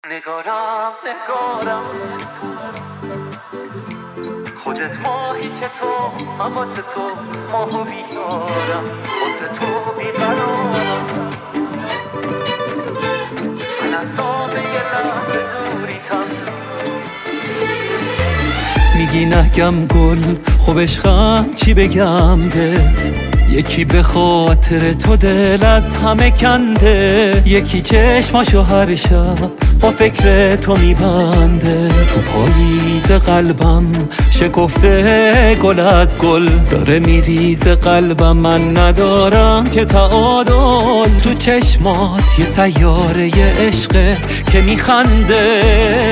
نگارم خودت ماهی چطور من واسه تو ماهو بیارم واسه تو بیقرارم من از آب یه لحظه دوریتم میگی نگم گل خوب عشقم چی بگم بهت یکی به خاطر تو دل از همه کنده یکی چشماشو هر شب با فکر تو میبنده تو پاییز قلبم شکفته گل از گل داره میریز قلبم من ندارم که تعادل تو چشمات یه سیاره عشقه که میخنده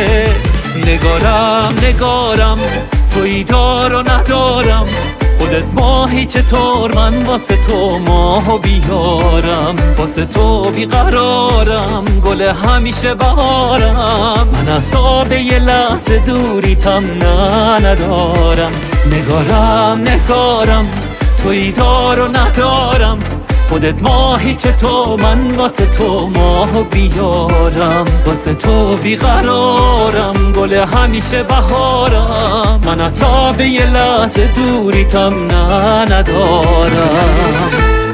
نگارم تویی دار و ندارم خودت ماهی چطور من واسه تو ماهو بیارم واسه تو بیقرارم گل همیشه بهارم من اعصاب یه لحظه دوریتم ندارم نگارم تویی دار و ندارم خودت ماهی چطور من واسه تو ماهو بیارم واسه تو بیقرارم گل همیشه بهارم من اعصاب یه لحظه دوریتم ندارم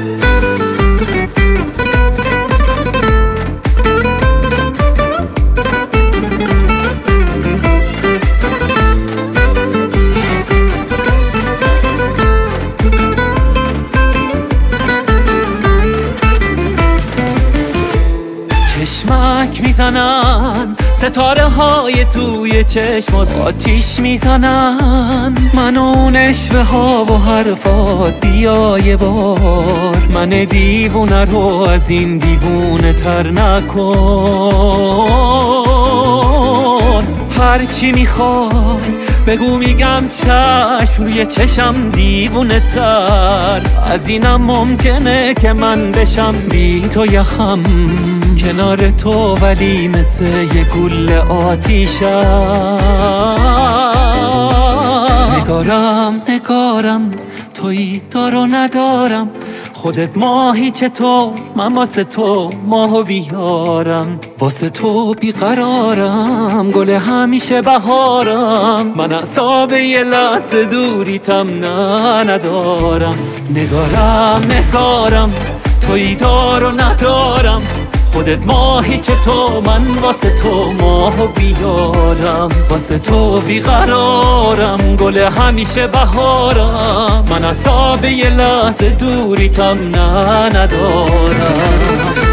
چشمک میزنن ستاره های توی چشمات آتیش میزنن من اون اشوه ها و حرفات بیا یه بار من دیوونه رو از این دیوونه تر نکن هرچی میخوای بگو میگم چشم روی چشم دیوونه تر از اینم ممکنه که من بشم بی تو یخم کنار تو ولی مثل یه گوله آتیشم نگارم تویی دار و ندارم خودت ماهی چطور من واسه تو ماهو بیارم واسه تو بیقرارم گل همیشه بهارم من اعصاب یه لحظه دوریتم ندارم نگارم تویی دار و ندارم خودت ماهی چطور من واسه تو ماهو بیارم واسه تو بیقرارم گل همیشه بهارم من اعصاب یه لحظه دوریتم ندارم